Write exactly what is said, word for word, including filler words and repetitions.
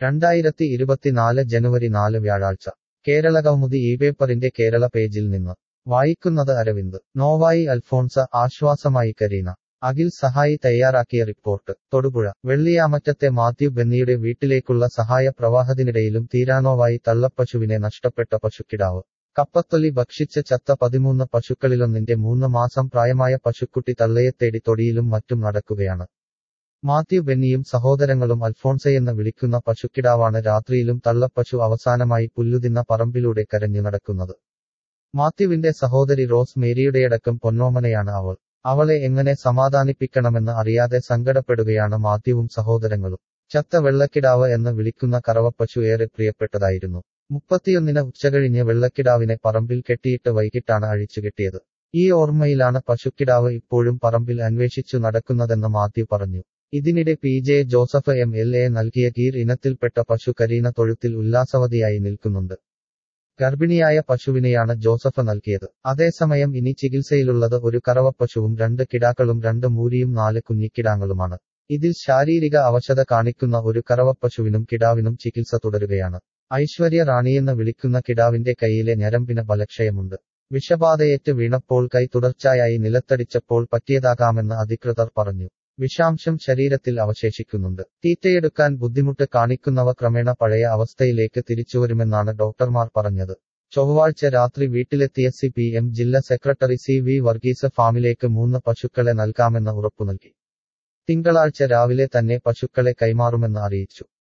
രണ്ടായിരത്തി ഇരുപത്തിനാല് ജനുവരി നാല് വ്യാഴാഴ്ച കേരളകൗമുദി ഈ പേപ്പറിന്റെ കേരള പേജിൽ നിന്ന് വായിക്കുന്നത് അരവിന്ദ്. നോവായി അൽഫോൺസ ആശ്വാസമായി കരീന. അഖിൽ സഹായി തയ്യാറാക്കിയ റിപ്പോർട്ട്. തൊടുപുഴ. വെള്ളിയാമറ്റത്തെ മാത്യു ബെന്നിയുടെ വീട്ടിലേക്കുള്ള സഹായ പ്രവാഹത്തിനിടയിലും തീരാനോവായി തള്ളപ്പശുവിനെ നഷ്ടപ്പെട്ട പശുക്കിടാവ്. കപ്പത്തൊലി ഭക്ഷിച്ച് ചത്ത പതിമൂന്ന് പശുക്കളിലൊന്നിന്റെ മൂന്ന് മാസം പ്രായമായ പശുക്കുട്ടി തള്ളയെത്തേടി തൊടിയിലും മറ്റും നടക്കുകയാണ്. മാത്യു ബെന്നിയും സഹോദരങ്ങളും അൽഫോൺസയെന്ന് വിളിക്കുന്ന പശുക്കിടാവാണ് രാത്രിയിലും തള്ളപ്പശു അവസാനമായി പുല്ലുതിന്ന പറമ്പിലൂടെ കരഞ്ഞു നടക്കുന്നത്. മാത്യുവിന്റെ സഹോദരി റോസ് മേരിയുടെയടക്കം പൊന്നോമനയാണ് അവൾ. അവളെ എങ്ങനെ സമാധാനിപ്പിക്കണമെന്ന് അറിയാതെ സങ്കടപ്പെടുകയാണ് മാത്യുവും സഹോദരങ്ങളും. ചത്ത വെള്ളക്കിടാവ് എന്ന് വിളിക്കുന്ന കറവപ്പശു ഏറെ പ്രിയപ്പെട്ടതായിരുന്നു. മുപ്പത്തിയൊന്നിന് ഉച്ചകഴിഞ്ഞ് വെള്ളക്കിടാവിനെ പറമ്പിൽ കെട്ടിയിട്ട് വൈകിട്ടാണ് അഴിച്ചുകെട്ടിയത്. ഈ ഓർമ്മയിലാണ് പശുക്കിടാവ് ഇപ്പോഴും പറമ്പിൽ അന്വേഷിച്ചു നടക്കുന്നതെന്ന് മാത്യു പറഞ്ഞു. ഇതിനിടെ P J Joseph M L A നൽകിയ ഗീർ ഇനത്തിൽപ്പെട്ട പശു കരീന തൊഴുത്തിൽ ഉല്ലാസവതിയായി നിൽക്കുന്നുണ്ട്. ഗർഭിണിയായ പശുവിനെയാണ് ജോസഫ് നൽകിയത്. അതേസമയം ഇനി ചികിത്സയിലുള്ളത് ഒരു കറവപ്പശുവും രണ്ട് കിടാക്കളും രണ്ട് മൂരിയും നാല് കുഞ്ഞിക്കിടാങ്ങളുമാണ്. ഇതിൽ ശാരീരിക അവശത കാണിക്കുന്ന ഒരു കറവപ്പശുവിനും കിടാവിനും ചികിത്സ തുടരുകയാണ്. ഐശ്വര്യ റാണിയെന്ന് വിളിക്കുന്ന കിടാവിന്റെ കൈയിലെ ഞരമ്പിന് ബലക്ഷയമുണ്ട്. വിഷബാധയേറ്റ് വീണപ്പോൾ കൈ തുടർച്ചയായി നിലത്തടിച്ചപ്പോൾ പറ്റിയതാകാമെന്ന് അധികൃതർ പറഞ്ഞു. വിഷാംശം ശരീരത്തിൽ അവശേഷിക്കുന്നുണ്ട്. തീറ്റയെടുക്കാൻ ബുദ്ധിമുട്ട് കാണിക്കുന്നവ ക്രമേണ പഴയ അവസ്ഥയിലേക്ക് തിരിച്ചുവരുമെന്നാണ് ഡോക്ടർമാർ പറഞ്ഞത്. ചൊവ്വാഴ്ച രാത്രി വീട്ടിലെത്തിയ സി പി എം ജില്ലാ സെക്രട്ടറി സി വി വർഗീസ് ഫാമിലേക്ക് മൂന്ന് പശുക്കളെ നൽകാമെന്ന് ഉറപ്പു നൽകി. തിങ്കളാഴ്ച രാവിലെ തന്നെ പശുക്കളെ കൈമാറുമെന്ന് അറിയിച്ചു.